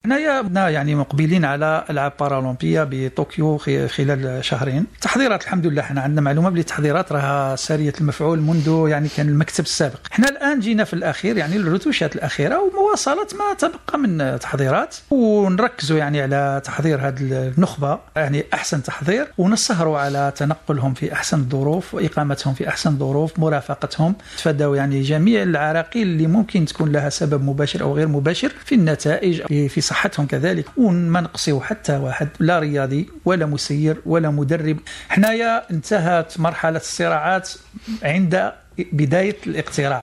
حنايا يعني مقبلين على العاب بارالمبيه بطوكيو خلال شهرين. التحضيرات الحمد لله حنا عندنا معلومه بلي التحضيرات راها ساريه المفعول منذ يعني كان المكتب السابق. حنا الان جينا في الاخير يعني الرتوشات الاخيره ومواصله ما تبقى من تحضيرات، ونركزوا يعني على تحضير هذه النخبه يعني احسن تحضير، ونسهروا على تنقلهم في احسن الظروف واقامتهم في احسن ظروف، مرافقتهم، تفادوا يعني جميع العراقيل اللي ممكن تكون لها سبب مباشر او غير مباشر في النتائج في صحتهم كذلك. وما نقصيو حتى واحد، لا رياضي ولا مسير ولا مدرب. حنايا انتهت مرحله الصراعات عند بدايه الاقتراع.